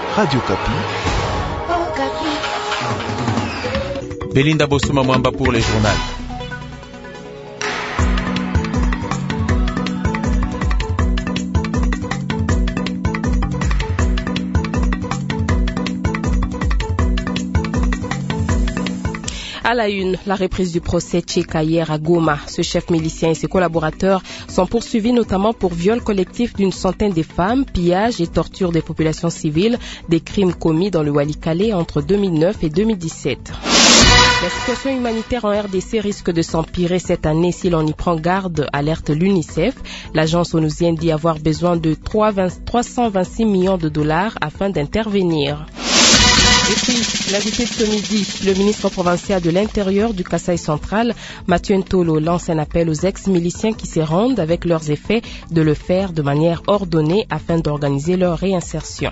Radio Kapi. Belinda Bosuma Mwamba pour les journaux. À la une, la reprise du procès Tcheka hier à Goma. Ce chef milicien et ses collaborateurs sont poursuivis notamment pour viol collectif d'une centaine de femmes, pillage et torture des populations civiles, des crimes commis dans le Walikale entre 2009 et 2017. La situation humanitaire en RDC risque de s'empirer cette année si l'on y prend garde, alerte l'UNICEF. L'agence onusienne dit avoir besoin de 326 millions de dollars afin d'intervenir. Et puis, l'invité de ce midi, le ministre provincial de l'Intérieur du Kasaï central, Mathieu Ntolo, lance un appel aux ex-miliciens qui s'y rendent avec leurs effets de le faire de manière ordonnée afin d'organiser leur réinsertion.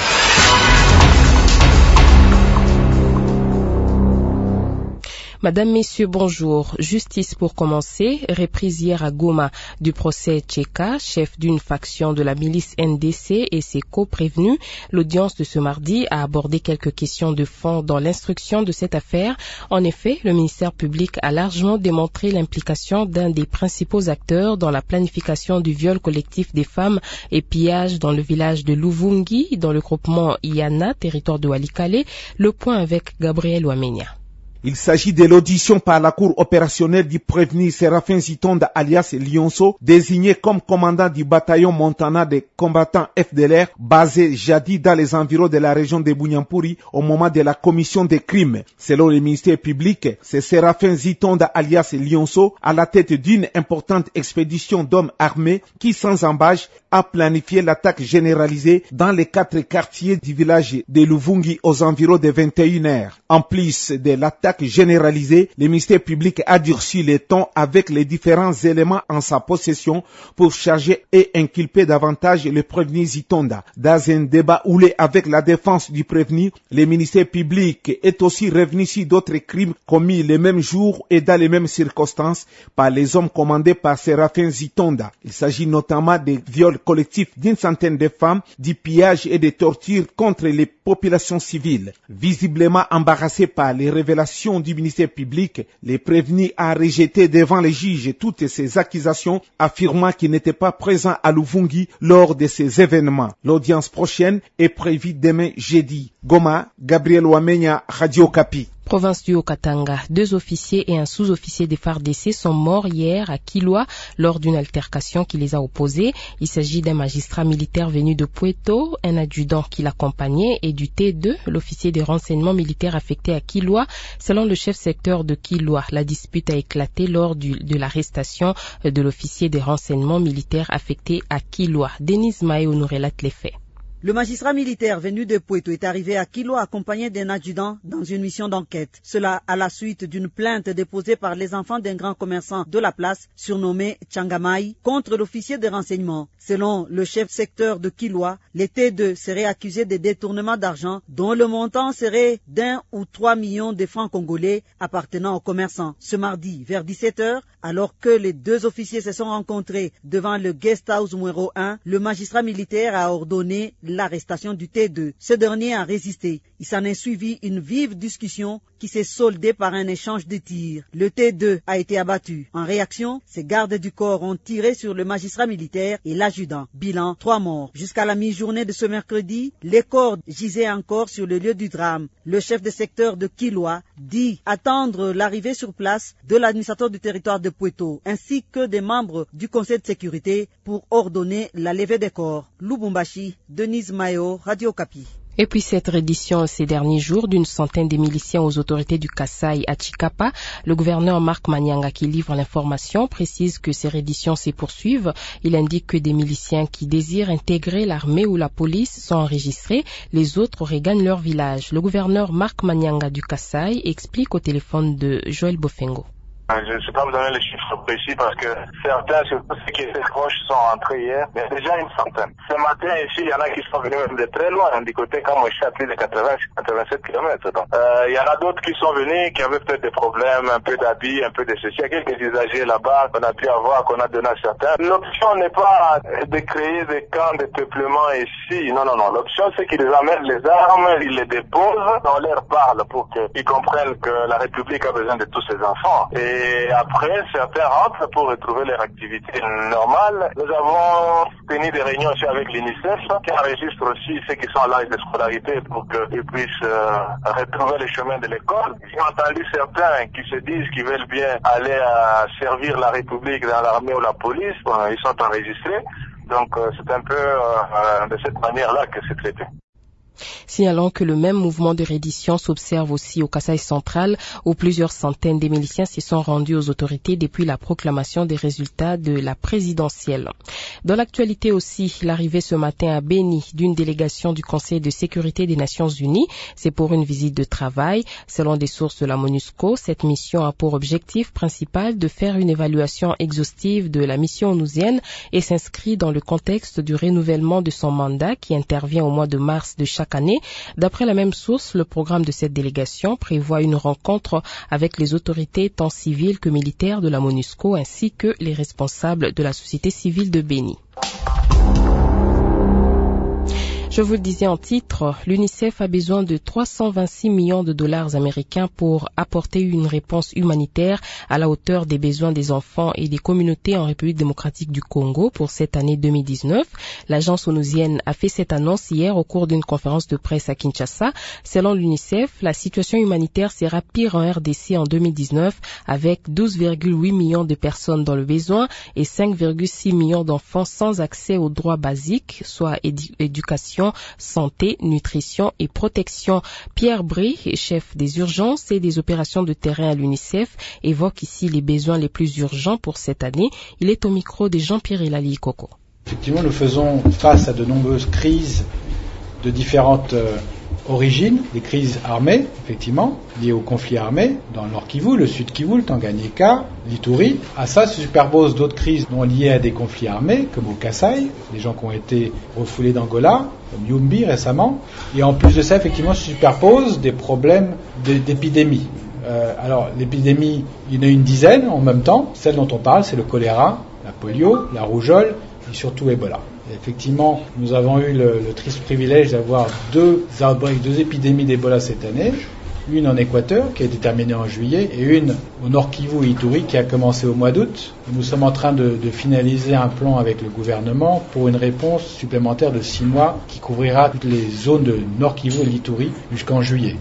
Madame, Messieurs, bonjour. Justice pour commencer. Reprise hier à Goma du procès Tcheka, chef d'une faction de la milice NDC et ses co-prévenus. L'audience de ce mardi a abordé quelques questions de fond dans l'instruction de cette affaire. En effet, le ministère public a largement démontré l'implication d'un des principaux acteurs dans la planification du viol collectif des femmes et pillage dans le village de Luvungi, dans le groupement Iana, territoire de Walikale. Le point avec Gabriel Ouamenia. Il s'agit de l'audition par la cour opérationnelle du prévenu Séraphin Zitonda alias Lionceau, désigné comme commandant du bataillon Montana des combattants FDLR, basé jadis dans les environs de la région de Bunyampuri au moment de la commission des crimes. Selon le ministère public, c'est Séraphin Zitonda alias Lionceau à la tête d'une importante expédition d'hommes armés qui, sans embâche, a planifié l'attaque généralisée dans les 4 quartiers du village de Luvungi aux environs de 21h. En plus de l'attaque généralisée, le ministère public a durci les tons avec les différents éléments en sa possession pour charger et inculper davantage le prévenu Zitonda. Dans un débat houlé avec la défense du prévenu, le ministère public est aussi revenu sur d'autres crimes commis le même jour et dans les mêmes circonstances par les hommes commandés par Séraphin Zitonda. Il s'agit notamment des viols collectifs d'une centaine de femmes, du pillage et des tortures contre les populations civiles. Visiblement embarrassé par les révélations du ministère public, le prévenu a rejeté devant les juges toutes ces accusations, affirmant qu'il n'était pas présent à Luvungi lors de ces événements. L'audience prochaine est prévue demain jeudi. Goma, Gabriel Ouamenya, Radio Kapi. Province du Haut-Katanga, 2 officiers et un sous-officier des FARDC sont morts hier à Kilwa lors d'une altercation qui les a opposés. Il s'agit d'un magistrat militaire venu de Pueto, un adjudant qui l'accompagnait et du T2, l'officier des renseignements militaires affecté à Kilwa. Selon le chef secteur de Kilwa, la dispute a éclaté lors de l'arrestation de l'officier des renseignements militaires affecté à Kilwa. Denise Mayo nous relate les faits. Le magistrat militaire venu de Pueto est arrivé à Kilwa accompagné d'un adjudant dans une mission d'enquête. Cela à la suite d'une plainte déposée par les enfants d'un grand commerçant de la place, surnommé Changamai, contre l'officier de renseignement. Selon le chef secteur de Kilwa, les T2 seraient accusés de détournement d'argent dont le montant serait d'1 ou 3 millions de francs congolais appartenant aux commerçants. Ce mardi, vers 17h, alors que les 2 officiers se sont rencontrés devant le guest house numéro 1, le magistrat militaire a ordonné l'arrestation du T2. Ce dernier a résisté. Il s'en est suivi une vive discussion qui s'est soldée par un échange de tirs. Le T2 a été abattu. En réaction, ses gardes du corps ont tiré sur le magistrat militaire et l'adjudant. Bilan, 3 morts. Jusqu'à la mi-journée de ce mercredi, les corps gisaient encore sur le lieu du drame. Le chef de secteur de Kilwa dit attendre l'arrivée sur place de l'administrateur du territoire de Pueto ainsi que des membres du conseil de sécurité pour ordonner la levée des corps. Lubumbashi, Denise Mayo, Radio Kapi. Et puis cette reddition ces derniers jours d'une centaine de miliciens aux autorités du Kasaï à Chikapa, le gouverneur Marc Manyanga qui livre l'information précise que ces redditions se poursuivent. Il indique que des miliciens qui désirent intégrer l'armée ou la police sont enregistrés, les autres regagnent leur village. Le gouverneur Marc Manyanga du Kasaï explique au téléphone de Joël Bofengo. Je ne sais pas vous donner les chiffres précis parce que certains, surtout ceux qui étaient proches, sont rentrés hier, mais déjà une centaine. Ce matin, ici, il y en a qui sont venus même de très loin, du côté Kamoucha, plus de 87 km. Donc, il y en a d'autres qui sont venus, qui avaient peut-être des problèmes, un peu d'habits, un peu de ceci. Il y a quelques usagers là-bas qu'on a pu avoir, qu'on a donné à certains. L'option n'est pas de créer des camps de peuplement ici. Non. L'option, c'est qu'ils amènent les armes, ils les déposent, on leur parle pour qu'ils comprennent que la République a besoin de tous ses enfants. Et après, certains rentrent pour retrouver leur activité normale. Nous avons tenu des réunions aussi avec l'UNICEF, qui enregistre aussi ceux qui sont à l'âge de scolarité pour qu'ils puissent retrouver les chemins de l'école. J'ai entendu certains qui se disent qu'ils veulent bien aller servir la République dans l'armée ou la police. Bon, ils sont enregistrés. Donc c'est un peu de cette manière-là que c'est traité. Signalant que le même mouvement de reddition s'observe aussi au Kasaï central, où plusieurs centaines de miliciens s'y sont rendus aux autorités depuis la proclamation des résultats de la présidentielle. Dans l'actualité aussi, l'arrivée ce matin à Béni d'une délégation du Conseil de sécurité des Nations Unies, c'est pour une visite de travail. Selon des sources de la MONUSCO, cette mission a pour objectif principal de faire une évaluation exhaustive de la mission onusienne et s'inscrit dans le contexte du renouvellement de son mandat qui intervient au mois de mars de chaque année. D'après la même source, le programme de cette délégation prévoit une rencontre avec les autorités tant civiles que militaires de la MONUSCO ainsi que les responsables de la société civile de Béni. Je vous le disais en titre, l'UNICEF a besoin de 326 millions de dollars américains pour apporter une réponse humanitaire à la hauteur des besoins des enfants et des communautés en République démocratique du Congo pour cette année 2019. L'agence onusienne a fait cette annonce hier au cours d'une conférence de presse à Kinshasa. Selon l'UNICEF, la situation humanitaire sera pire en RDC en 2019 avec 12,8 millions de personnes dans le besoin et 5,6 millions d'enfants sans accès aux droits basiques, soit éducation, santé, nutrition et protection. Pierre Brie, chef des urgences et des opérations de terrain à l'UNICEF, évoque ici les besoins les plus urgents pour cette année. Il est au micro de Jean-Pierre Elali Coco. Effectivement, nous faisons face à de nombreuses crises de différentes origines, des crises armées, effectivement, liées aux conflits armés, dans le Nord Kivu, le Sud Kivu, le Tanganyika, l'Ituri. À ça se superposent d'autres crises non liées à des conflits armés, comme au Kasaï, des gens qui ont été refoulés d'Angola, comme Yumbi récemment. Et en plus de ça, effectivement, se superposent des problèmes d'épidémie. Alors, l'épidémie, il y en a une dizaine en même temps. Celle dont on parle, c'est le choléra, la polio, la rougeole et surtout Ebola. Et effectivement, nous avons eu le triste privilège d'avoir deux épidémies d'Ebola cette année. Une en Équateur, qui a été terminée en juillet, et une au Nord Kivu et Ituri, qui a commencé au mois d'août. Nous sommes en train de finaliser un plan avec le gouvernement pour une réponse supplémentaire de 6 mois qui couvrira toutes les zones de Nord Kivu et l'Ituri jusqu'en juillet.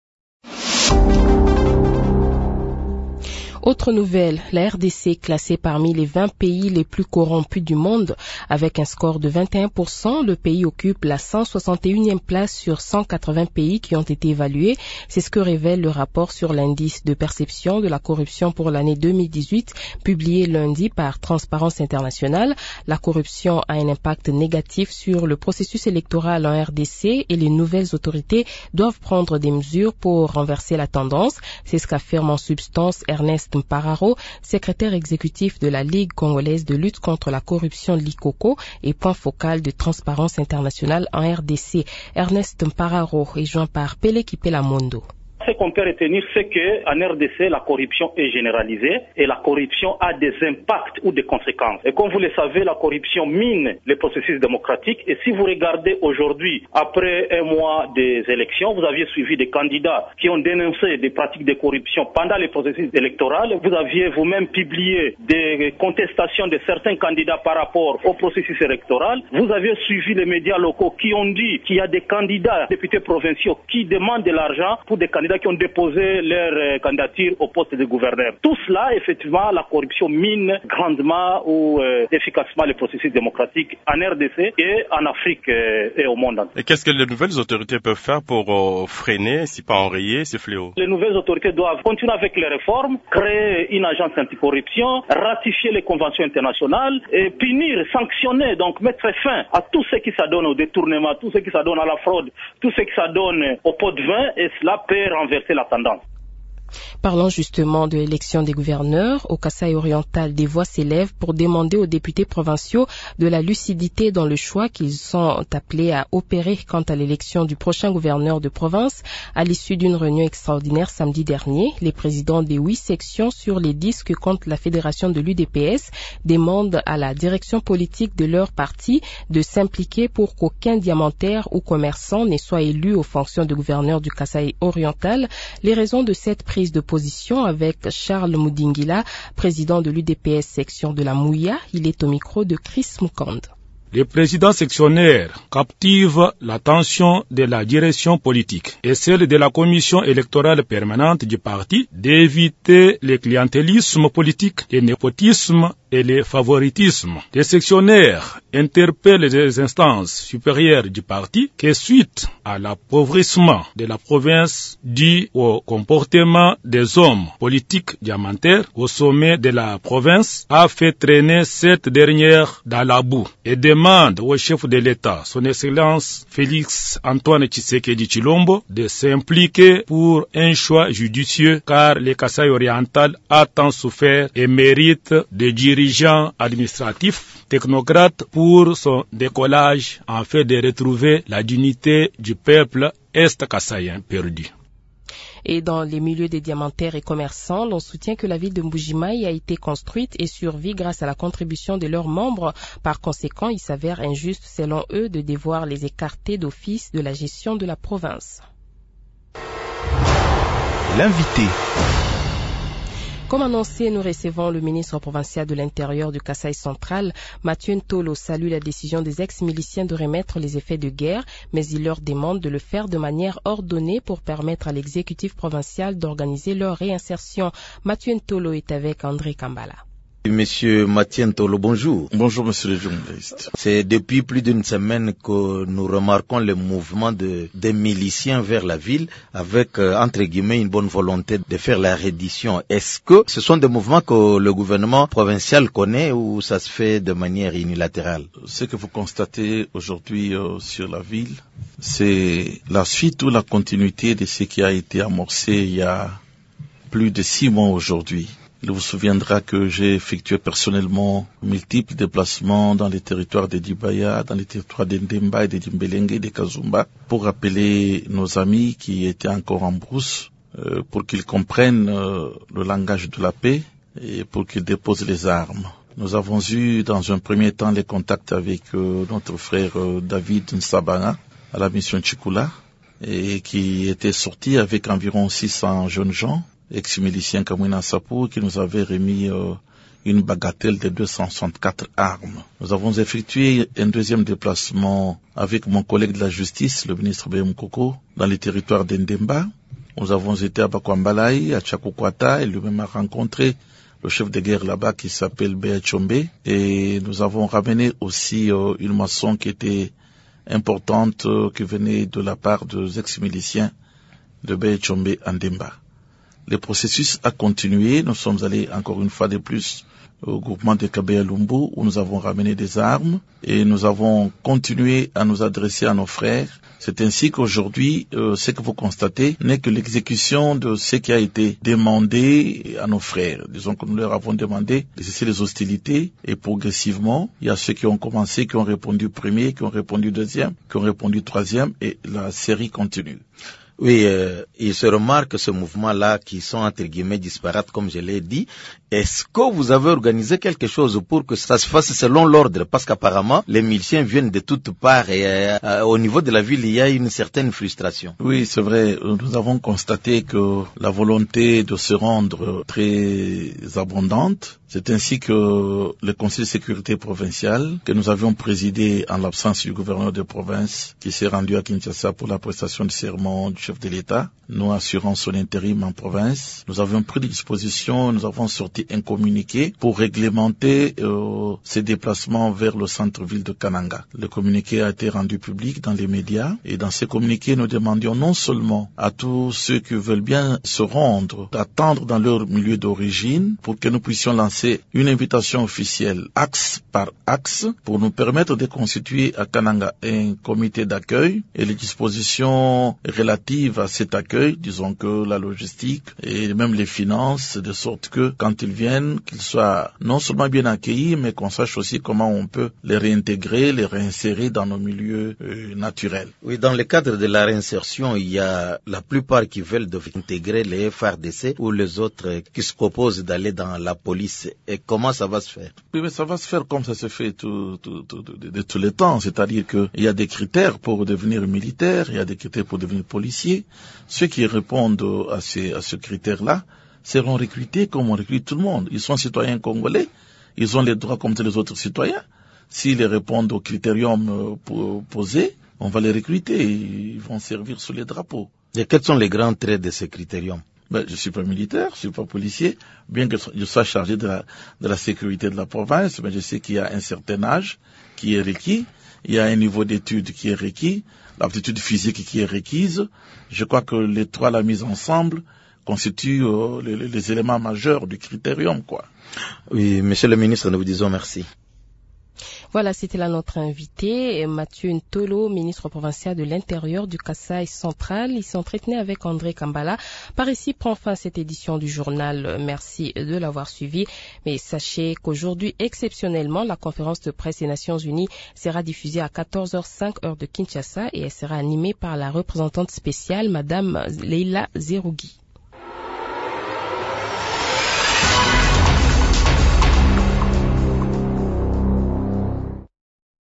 Autre nouvelle, la RDC classée parmi les 20 pays les plus corrompus du monde. Avec un score de 21%, le pays occupe la 161e place sur 180 pays qui ont été évalués. C'est ce que révèle le rapport sur l'indice de perception de la corruption pour l'année 2018, publié lundi par Transparence Internationale. La corruption a un impact négatif sur le processus électoral en RDC et les nouvelles autorités doivent prendre des mesures pour renverser la tendance. C'est ce qu'affirme en substance Ernest Mpararo, secrétaire exécutif de la Ligue congolaise de lutte contre la corruption Likoko et point focal de Transparence Internationale en RDC. Ernest Mpararo est joint par Pele Kipelamondo. Ce qu'on peut retenir, c'est qu'en RDC, la corruption est généralisée et la corruption a des impacts ou des conséquences. Et comme vous le savez, la corruption mine les processus démocratiques. Et si vous regardez aujourd'hui, après un mois des élections, vous aviez suivi des candidats qui ont dénoncé des pratiques de corruption pendant les processus électoraux. Vous aviez vous-même publié des contestations de certains candidats par rapport au processus électoral. Vous avez suivi les médias locaux qui ont dit qu'il y a des candidats, députés provinciaux, qui demandent de l'argent pour des candidats qui ont déposé leur candidature au poste de gouverneur. Tout cela, effectivement, la corruption mine grandement ou efficacement les processus démocratiques en RDC et en Afrique et au monde entier. Et qu'est-ce que les nouvelles autorités peuvent faire pour freiner, si pas enrayer, ces fléaux? Les nouvelles autorités doivent continuer avec les réformes, créer une agence anticorruption, ratifier les conventions internationales et punir, sanctionner, donc mettre fin à tout ce qui s'adonne au détournement, tout ce qui s'adonne à la fraude, tout ce qui s'adonne au pot de vin, et cela peut renverser la tendance. Parlant justement de l'élection des gouverneurs, au Kasaï oriental, des voix s'élèvent pour demander aux députés provinciaux de la lucidité dans le choix qu'ils sont appelés à opérer quant à l'élection du prochain gouverneur de province. À l'issue d'une réunion extraordinaire samedi dernier, les présidents des 8 sections sur les 10 que compte la fédération de l'UDPS demandent à la direction politique de leur parti de s'impliquer pour qu'aucun diamantaire ou commerçant ne soit élu aux fonctions de gouverneur du Kasaï oriental. Les raisons de cette prise de position avec Charles Moudingila, président de l'UDPS section de la Mouya. Il est au micro de Chris Mukand. Les présidents sectionnaires captivent l'attention de la direction politique et celle de la commission électorale permanente du parti d'éviter le clientélisme politique, le népotisme et le favoritisme. Les sectionnaires interpellent les instances supérieures du parti que suite à l'appauvrissement de la province dû au comportement des hommes politiques diamantaires au sommet de la province a fait traîner cette dernière dans la boue et demande au chef de l'État, son Excellence Félix Antoine Tshisekedi Tshilombo, de s'impliquer pour un choix judicieux car le Kasaï oriental a tant souffert et mérite des dirigeants administratifs, technocrates pour son décollage afin de retrouver la dignité du peuple est-kassaïen perdu. Et dans les milieux des diamantaires et commerçants, l'on soutient que la ville de Mbujimaï a été construite et survit grâce à la contribution de leurs membres. Par conséquent, il s'avère injuste, selon eux, de devoir les écarter d'office de la gestion de la province. L'invité. Comme annoncé, nous recevons le ministre provincial de l'Intérieur du Kasaï central. Mathieu Ntolo salue la décision des ex-miliciens de remettre les effets de guerre, mais il leur demande de le faire de manière ordonnée pour permettre à l'exécutif provincial d'organiser leur réinsertion. Mathieu Ntolo est avec André Kambala. Monsieur Mathieu Ntolo, bonjour. Bonjour, monsieur le journaliste. C'est depuis plus d'une semaine que nous remarquons le mouvement des miliciens vers la ville avec, entre guillemets, une bonne volonté de faire la reddition. Est-ce que ce sont des mouvements que le gouvernement provincial connaît ou ça se fait de manière unilatérale? Ce que vous constatez aujourd'hui sur la ville, c'est la suite ou la continuité de ce qui a été amorcé il y a plus de 6 mois aujourd'hui. Il vous souviendra que j'ai effectué personnellement multiples déplacements dans les territoires de Dibaya, dans les territoires d'Ndemba et de Dimbelenge et de Kazumba pour appeler nos amis qui étaient encore en brousse pour qu'ils comprennent le langage de la paix et pour qu'ils déposent les armes. Nous avons eu dans un premier temps les contacts avec notre frère David Nsabana à la mission Tchikoula et qui était sorti avec environ 600 jeunes gens ex-miliciens Kamwina Sapou qui nous avait remis une bagatelle de 264 armes. Nous avons effectué un deuxième déplacement avec mon collègue de la justice, le ministre B.M. Koko, dans les territoires d'Ndemba. Nous avons été à Bakwambalaï, à Tchakokwata, et lui-même a rencontré le chef de guerre là-bas qui s'appelle Béa Tchombe. Et nous avons ramené aussi une moisson qui était importante, qui venait de la part des ex-miliciens de Béa Tchombe à Ndemba. Le processus a continué. Nous sommes allés encore une fois de plus au groupement de Kabeya Lumbu où nous avons ramené des armes et nous avons continué à nous adresser à nos frères. C'est ainsi qu'aujourd'hui, ce que vous constatez n'est que l'exécution de ce qui a été demandé à nos frères. Disons que nous leur avons demandé de cesser les hostilités et progressivement, il y a ceux qui ont commencé, qui ont répondu premier, qui ont répondu deuxième, qui ont répondu troisième et la série continue. Oui, il se remarque ce mouvement-là qui sont entre guillemets disparates, comme je l'ai dit. Est-ce que vous avez organisé quelque chose pour que ça se fasse selon l'ordre? Parce qu'apparemment, les miliciens viennent de toutes parts et au niveau de la ville, il y a une certaine frustration. Oui, c'est vrai. Nous avons constaté que la volonté de se rendre très abondante. C'est ainsi que le Conseil de sécurité provincial, que nous avions présidé en l'absence du gouverneur de province, qui s'est rendu à Kinshasa pour la prestation du serment du chef de l'État, nous assurant son intérim en province, nous avions pris des dispositions, nous avons sorti sorti un communiqué pour réglementer ces déplacements vers le centre-ville de Kananga. Le communiqué a été rendu public dans les médias et dans ce communiqué, nous demandions non seulement à tous ceux qui veulent bien se rendre, d'attendre dans leur milieu d'origine pour que nous puissions lancer une invitation officielle axe par axe pour nous permettre de constituer à Kananga un comité d'accueil et les dispositions relatives à cet accueil, disons que la logistique et même les finances, de sorte que quand ils viennent, qu'ils soient non seulement bien accueillis, mais qu'on sache aussi comment on peut les réintégrer, les réinsérer dans nos milieux naturels. Oui, dans le cadre de la réinsertion, il y a la plupart qui veulent intégrer les FARDC ou les autres qui se proposent d'aller dans la police. Et comment ça va se faire? Oui, mais ça va se faire comme ça se fait de tous les temps. C'est-à-dire qu'il y a des critères pour devenir militaire, il y a des critères pour devenir policier. Ceux qui répondent à ce critère-là seront recrutés comme on recrute tout le monde. Ils sont citoyens congolais, ils ont les droits comme tous les autres citoyens. S'ils répondent aux critériums posés, on va les recruter et ils vont servir sous les drapeaux. Et quels sont les grands traits de ces critériums? Je suis pas militaire, je suis pas policier, bien que je sois chargé de la sécurité de la province, mais je sais qu'il y a un certain âge qui est requis, il y a un niveau d'études qui est requis, l'aptitude physique qui est requise. Je crois que les trois, la mise ensemble, constituent les éléments majeurs du critérium, quoi. Oui, monsieur le ministre, nous vous disons merci. Voilà, c'était là notre invité, Mathieu Ntolo, ministre provincial de l'Intérieur du Kasaï central. Il s'entretenait avec André Kambala. Par ici prend fin cette édition du journal. Merci de l'avoir suivi. Mais sachez qu'aujourd'hui, exceptionnellement, la conférence de presse des Nations Unies sera diffusée à 14h05 heure de Kinshasa et elle sera animée par la représentante spéciale, Madame Leila Zerougui.